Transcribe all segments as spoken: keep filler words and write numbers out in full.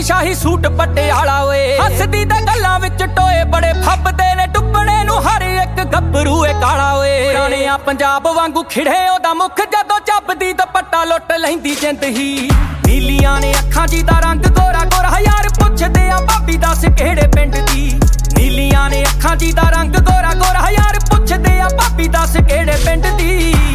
शाही suit Patiala ओए हसदी ते गल्लां विच टोए बड़े फब्बदे ने टुप्पणे नूं हर एक गभरू ए काला ओए पुराणिया पंजाब वांगू खिड़े ओदा मुख जदों झपदी दुपट्टा लुट लैंदी जिंद ही नीलियां ने अखां जी दा रंग गोरा गोरा यार पुछदे आ भाभी दस किहड़े पिंड दी नीलियां ने अखां जी दा रंग गोरा गोरा यार पुछदे आ भाभी दस किहड़े पिंड दी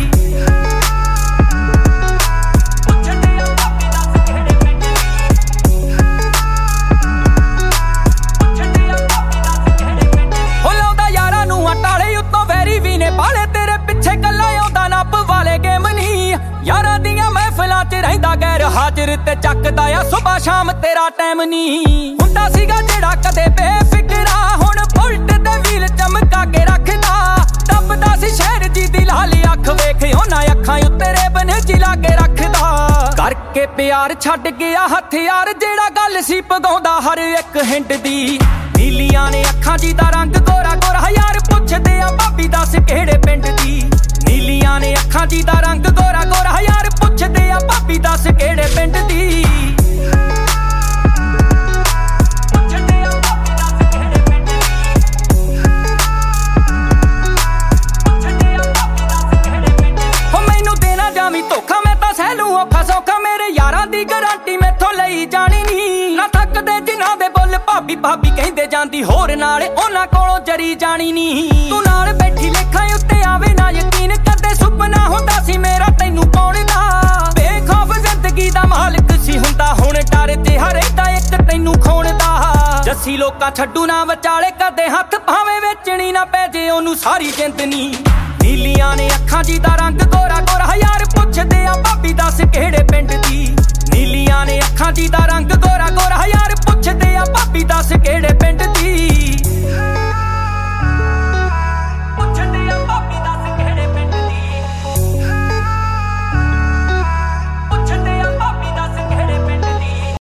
हाजिर ते चकदा आ सुबह शाम तेरा टाइम नी हुंदा सीगा जेड़ा कदे बेफिक्रा हुण बुलट ते व्हील चमका के रखदा दबदा सी शहर जी दी लाली अख वेख उन्हां अखां उत्ते रेबन जिला के रखदा करके प्यार छड्ड गया हथियार जेड़ा गल सी पगाउंदा हर एक हिंड दी नीलियां ने अखां जी दा रंग गोरा गोरा यार पुछदे आ भाभी दस किहड़े पिंड दी नीलियां ने अखां जी दा रंग गोरा गोरा यार पुछदे आ भाभी दस किहड़े पिंड दी हो मैनू देना जावी धोखा मैं तां सह लूं औखा सौखा मेरे यारां दी गारंटी मैथों लई जानी नी ना थकदे जिन्हां दे बुल भाभी भाभी कहंदे जांदी होर नाल उन्हां कोलों जरी जानी नी तू नाल बैठी लेखां उत्ते आवे ना यकीन कदे सुपना हुंदा सी मेरा तैनू पाउण दा बेखौफ जिंदगी दा मालिक सी हुंदा हुण डर ते हरेदा एक तैनू खोण दा जस्सी लोकां छड्डू ना विचाले कदे हत्थ भावें वेचणी ना पै जे ओनू सारी जिंद नी नीलियां ने अखां जी दा रंग गोरा गोरा यार पुछदे आ भाभी दस किहड़े पिंड दी नीलियां ने अखां जी दा रंग